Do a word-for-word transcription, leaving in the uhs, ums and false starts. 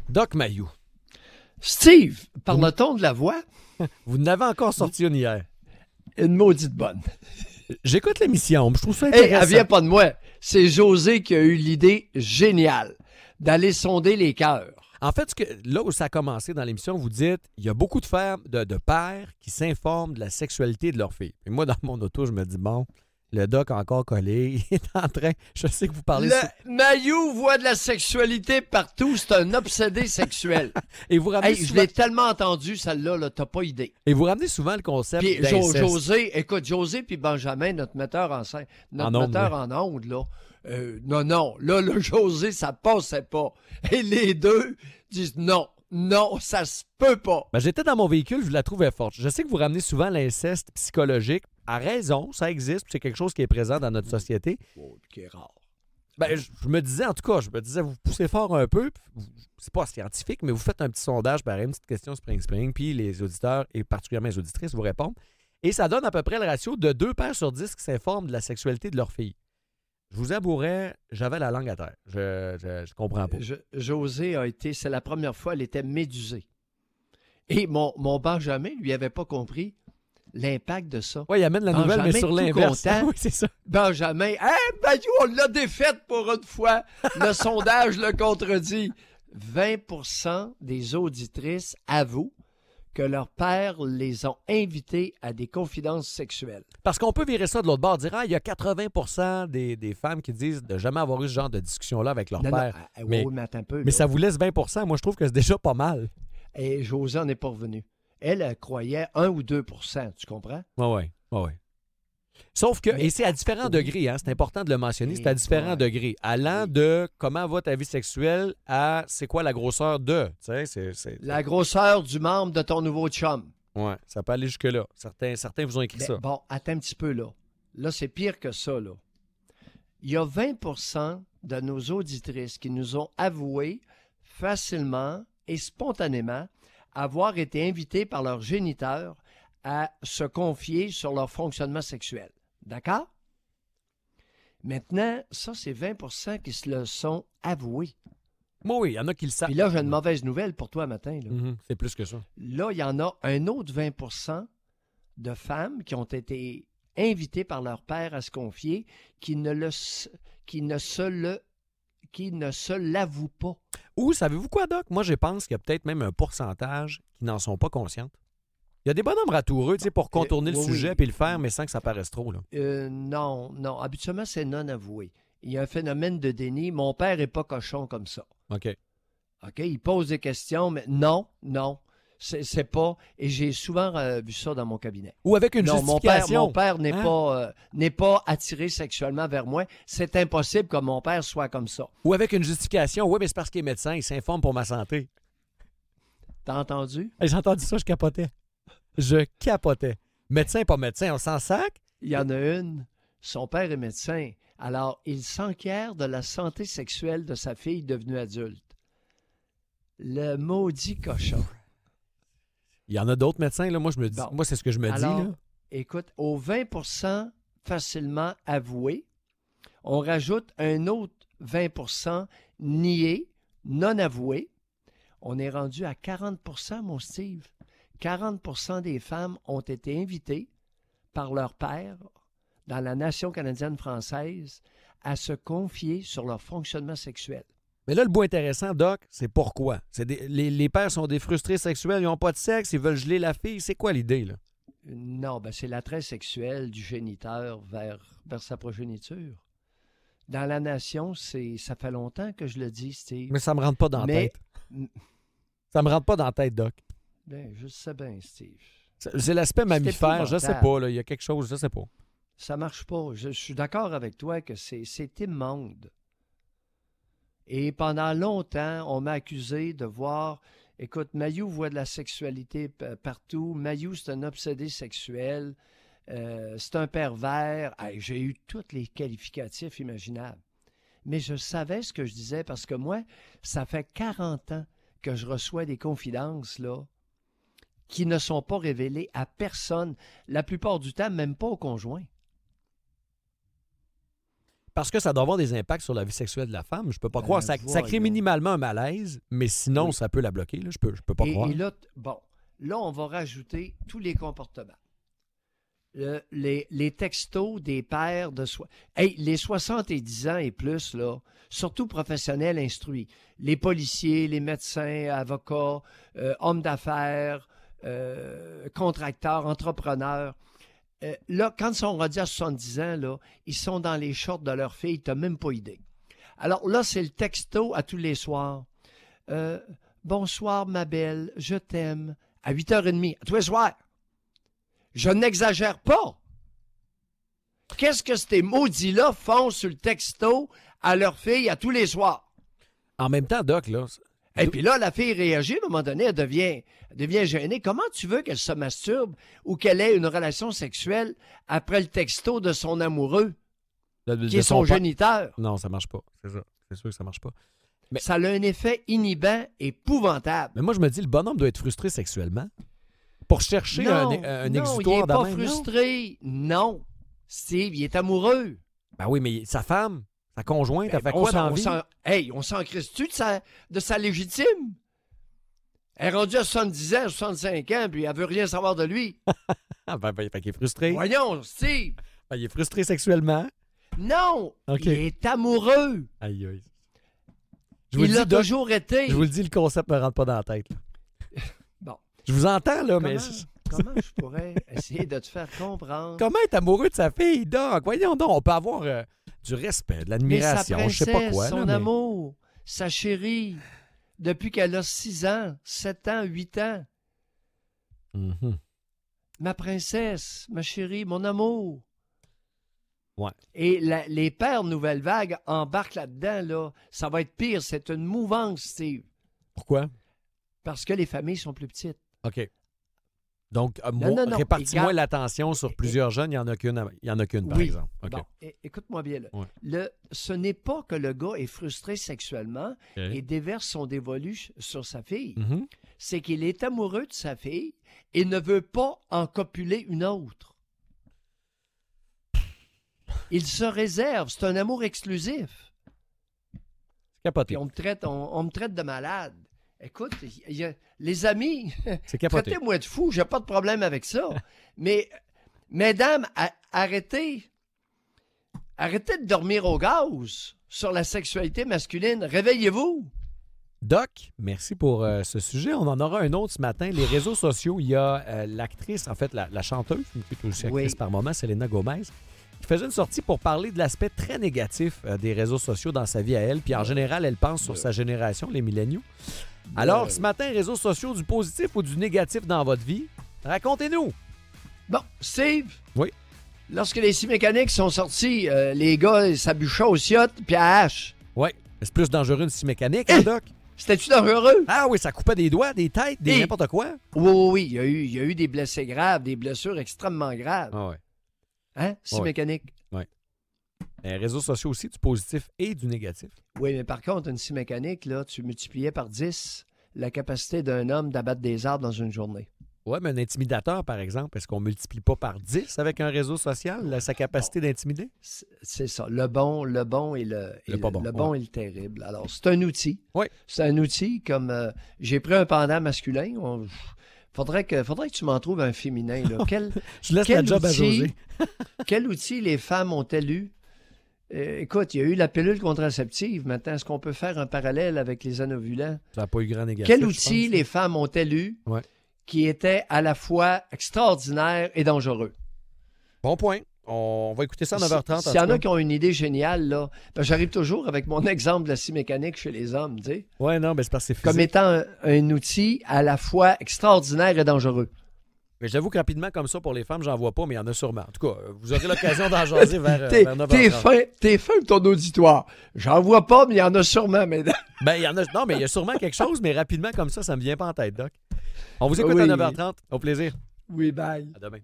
Doc Mayou. Steve, par le ton de la voix, Vous n'avez encore sorti une hier. une maudite bonne. J'écoute l'émission, je trouve ça Hey, intéressant. elle vient pas de moi. C'est José qui a eu l'idée géniale d'aller sonder les cœurs. En fait, ce que, là où ça a commencé dans l'émission, vous dites, il y a beaucoup de, femmes, de, de pères qui s'informent de la sexualité de leur fille. Et moi, dans mon auto, je me dis, bon, le doc a encore collé, il est en train, je sais que vous parlez... Le sou- Mayou voit de la sexualité partout, c'est un obsédé sexuel. Et vous ramenez Hey, je souvent, l'ai tellement entendu, celle-là, là, t'as pas idée. et vous ramenez souvent le concept Puis Jo- d'inceste. José, écoute, José puis Benjamin, notre metteur en scène, notre En ondes, metteur oui. en ondes, là, euh, non, non, là, le José, ça passait pas. Et les deux disent non, non, ça se peut pas. Ben, j'étais dans mon véhicule, je la trouvais forte. Je sais que vous ramenez souvent l'inceste psychologique. À raison, ça existe, puis c'est quelque chose qui est présent dans notre société. Oh, qui est rare. Ben, je, je me disais, en tout cas, je me disais, vous poussez fort un peu. puis vous- C'est pas scientifique, mais vous faites un petit sondage, pareil, une petite question Spring Spring, puis les auditeurs, et particulièrement les auditrices, vous répondent. Et ça donne à peu près le ratio de deux pères sur dix qui s'informent de la sexualité de leur fille. Je vous avouerais, j'avais la langue à terre. Je, je, je comprends pas. Je- José a été, c'est la première fois, elle était médusée. Et mon, mon Benjamin, lui, avait pas compris l'impact de ça. Oui, il amène la nouvelle, mais Benjamin, sur tout l'inverse. content. Oui, c'est ça. Benjamin, hey, Bayou, on l'a défaite pour une fois. Le sondage le contredit. vingt pour cent des auditrices avouent que leurs pères les ont invités à des confidences sexuelles. Parce qu'on peut virer ça de l'autre bord, dire, ah, il y a quatre-vingts pour cent des, des femmes qui disent de jamais avoir eu ce genre de discussion-là avec leur Non, non, père. ah, ah, mais oui, mais attends un peu. mais là. ça vous laisse vingt pour cent. Moi, je trouve que c'est déjà pas mal. Et José n'en est pas revenu. Elle, elle croyait un ou deux pour cent, tu comprends? Oui, oui. Ouais, ouais. Sauf que, Mais- et c'est à différents oui. degrés, hein, c'est important de le mentionner, c'est à Et différents ouais. degrés. Allant Oui. de comment va ta vie sexuelle à c'est quoi la grosseur de. Tu sais, c'est. c'est- La grosseur du membre de ton nouveau chum. Ouais, ça peut aller jusque-là. Certains, certains vous ont écrit Mais ça. bon, attends un petit peu là. Là, c'est pire que ça, là. Il y a vingt pour cent de nos auditrices qui nous ont avoué facilement et spontanément avoir été invitées par leur géniteur à se confier sur leur fonctionnement sexuel. D'accord? Maintenant, ça, c'est vingt pour cent qui se le sont avoués. Moi, oui, il y en a qui le savent. Puis là, j'ai une mauvaise nouvelle pour toi matin. Là. Mhm, c'est plus que ça. Là, il y en a un autre vingt pour cent de femmes qui ont été invitées par leur père à se confier, qui ne, le, s- qui ne se le qui ne se l'avouent pas. Ou, savez-vous quoi, Doc? Moi, je pense qu'il y a peut-être même un pourcentage qui n'en sont pas conscientes. Il y a des bonhommes ratoureux, tu sais, pour contourner Euh, le oui, sujet oui. puis le faire, mais sans que ça paraisse trop, là. Euh, non, non. Habituellement, c'est non avoué. Il y a un phénomène de déni. Mon père n'est pas cochon comme ça. OK. OK? Il pose des questions, mais non, non. C'est, c'est pas. Et j'ai souvent euh, vu ça dans mon cabinet. Ou avec une non, mon père, justification. mon père n'est Hein? pas euh, n'est pas attiré sexuellement vers moi. C'est impossible que mon père soit comme ça. Ou avec une justification. Oui, mais c'est parce qu'il est médecin, il s'informe pour ma santé. T'as entendu? Hey, j'ai entendu ça, je capotais. Je capotais. Médecin, pas médecin, on s'en sac? Il y en a une. Son père est médecin. Alors, il s'enquiert de la santé sexuelle de sa fille devenue adulte. Le maudit cochon. Il y en a d'autres médecins, là. Moi, je me dis, Bon. moi, c'est ce que je me Alors, dis, là. écoute, aux vingt pour cent facilement avoué, on rajoute un autre vingt pour cent nié, non avoué. On est rendu à quarante pour cent, mon Steve. quarante pour cent des femmes ont été invitées par leur père dans la nation canadienne française à se confier sur leur fonctionnement sexuel. Mais là, le bout intéressant, Doc, c'est pourquoi. C'est des- les, les pères sont des frustrés sexuels, ils n'ont pas de sexe, ils veulent geler la fille. C'est quoi l'idée, là? Non, ben c'est l'attrait sexuel du géniteur vers, vers sa progéniture. Dans la nation, c'est ça fait longtemps que je le dis, Steve. Mais ça me rentre pas dans la Mais- tête. Ça me rentre pas dans la tête, Doc. Ben, je sais bien, Steve. C'est c'est l'aspect mammifère, je sais épouvantable. pas, là. Il y a quelque chose, je sais pas. Ça marche pas. Je, je suis d'accord avec toi que c'est, c'est immonde. Et pendant longtemps, on m'a accusé de voir... Écoute, Mayou voit de la sexualité p- partout. Mayou, c'est un obsédé sexuel. Euh, c'est un pervers. Hey, j'ai eu tous les qualificatifs imaginables. Mais je savais ce que je disais parce que moi, ça fait quarante ans que je reçois des confidences, là, qui ne sont pas révélées à personne. La plupart du temps, même pas au conjoint. parce que ça doit avoir des impacts sur la vie sexuelle de la femme. Je peux pas Ben, croire. Ça, ça crée voyons. minimalement un malaise, mais sinon, Oui. ça peut la bloquer. Là. Je peux, je peux pas Et, croire. et là, t- bon, là, on va rajouter tous les comportements. Le- les, les textos des pères de soi. Hey, les soixante-dix ans et plus, là, surtout professionnels instruits, les policiers, les médecins, avocats, euh, hommes d'affaires, euh, contracteurs, entrepreneurs, euh, là, quand ils sont rendus à soixante-dix ans, là, ils sont dans les shorts de leur fille, tu n'as même pas idée. Alors là, c'est le texto à tous les soirs. Euh, Bonsoir, ma belle, je t'aime. À huit heures trente, à tous les soirs. Je n'exagère pas. Qu'est-ce que ces maudits-là font sur le texto à leur fille à tous les soirs? En même temps, Doc, là. Et puis là, la fille réagit, à un moment donné, elle devient, elle devient gênée. Comment tu veux qu'elle se masturbe ou qu'elle ait une relation sexuelle après le texto de son amoureux, de- de- qui de est son pa- géniteur? Non, ça marche pas. C'est ça. C'est sûr que ça marche pas. Mais- Ça a un effet inhibant épouvantable. Mais moi, je me dis, le bonhomme doit être frustré sexuellement pour chercher non, un, un non, exutoire il n'est de pas même, non? frustré. Non. Steve, il est amoureux. Ben oui, mais sa femme, sa conjointe, elle fait Ben, on quoi s'en- dans la on vie? s'en- Hey, on s'en crisse-tu de sa, de sa légitime? Elle est rendue à soixante-dix ans, soixante-cinq ans, puis elle veut rien savoir de lui. Ah, ben, ben, fait qu'il est frustré. Voyons, Steve. Ben, il est frustré sexuellement. Non, OK. il est amoureux. Aïe, aïe. Je vous Il le l'a dis, Doc, toujours été. je vous le dis, le concept me rentre pas dans la tête. là. Bon. Je vous entends, là, Comment, mais... comment je pourrais essayer de te faire comprendre? Comment être amoureux de sa fille, Doc? Voyons donc, on peut avoir euh, du respect, de Mais sa l'admiration, je sais pas princesse, quoi. son là, mais- amour, sa chérie, depuis qu'elle a six ans, sept ans, huit ans. Mhm. Ma princesse, ma chérie, mon amour. Ouais. Et la- les pères Nouvelle Vague embarquent là-dedans, là. Ça va être pire. C'est une mouvance, Steve. Pourquoi? Parce que les familles sont plus petites. OK. Donc, euh, Non, moi, non, non. répartis-moi Regarde- l'attention sur plusieurs jeunes. Il n'y en a qu'une, à- il y en a qu'une par Oui. exemple. OK. Bon, é- écoute-moi bien. Là. Ouais. Le, ce n'est pas que le gars est frustré sexuellement OK. et déverse son dévolu ch- sur sa fille. Mhm. C'est qu'il est amoureux de sa fille et ne veut pas en copuler une autre. Il se réserve. C'est un amour exclusif. C'est capoté. Puis on me traite, on, on me traite de malade. Écoute, il y a- les amis, C'est capoté. traitez-moi de fou, j'ai pas de problème avec ça. Mais, mesdames, a- arrêtez. Arrêtez de dormir au gaz sur la sexualité masculine. Réveillez-vous. Doc, merci pour euh, ce sujet. On en aura un autre ce matin. Les réseaux sociaux, il y a euh, l'actrice, en fait, la, la chanteuse, qui est aussi actrice Oui. par moment, Selena Gomez, qui faisait une sortie pour parler de l'aspect très négatif euh, des réseaux sociaux dans sa vie à elle. Puis en général, elle pense sur sa génération, les milléniaux. Alors, Euh, ce matin, réseaux sociaux, du positif ou du négatif dans votre vie? Racontez-nous. Bon, Steve. Oui. Lorsque les six mécaniques sont sortis, euh, les gars s'abuchaient au ciotte puis à hache. Oui. C'est plus dangereux une scie mécanique, hein, Eh! Doc? C'était-tu dangereux? Ah oui, ça coupait des doigts, des têtes, des Eh! n'importe quoi. Oui, oui, oui. Il y, a eu, il y a eu des blessés graves, des blessures extrêmement graves. Ah ouais. Hein? Six Ouais. mécaniques. Les réseaux sociaux aussi, du positif et du négatif. Oui, mais par contre, une scie mécanique, là, tu multipliais par dix la capacité d'un homme d'abattre des arbres dans une journée. Oui, mais un intimidateur, par exemple, est-ce qu'on multiplie pas par dix avec un réseau social là, sa capacité d'intimider? C'est c'est ça. Le bon, le bon et le, et Le pas bon, le bon ouais. et le terrible. Alors, c'est un outil. Oui. C'est un outil comme euh, j'ai pris un pendant masculin. On- faudrait que, faudrait que tu m'en trouves un féminin. Là. Quel, Je laisse quel la job à outil- José. quel outil les femmes ont-elles eu? Euh, écoute, il y a eu la pilule contraceptive. Maintenant, est-ce qu'on peut faire un parallèle avec les anovulants? Ça n'a pas eu grand négatif. Quel je outil pense. les femmes ont-elles eu Ouais. qui était à la fois extraordinaire et dangereux? Bon point. On va écouter ça à neuf heures trente. S'il y en a qui ont une idée géniale, là, ben, j'arrive toujours avec mon exemple de la scie mécanique chez les hommes, tu sais, Oui, non, mais c'est parce que c'est comme physique. étant un, un outil à la fois extraordinaire et dangereux. Mais j'avoue que rapidement, comme ça, pour les femmes, j'en vois pas, mais il y en a sûrement. En tout cas, euh, vous aurez l'occasion d'en jaser vers, euh, T'es vers neuf t'es heures trente. fin, t'es fin de ton auditoire. J'en vois pas, mais il y en a sûrement, mesdames. Ben, il y en a... Non, mais il y a sûrement quelque chose, mais rapidement, comme ça, ça me vient pas en tête, Doc. On vous écoute Oui. à neuf heures trente. Au plaisir. Oui, bye. À demain.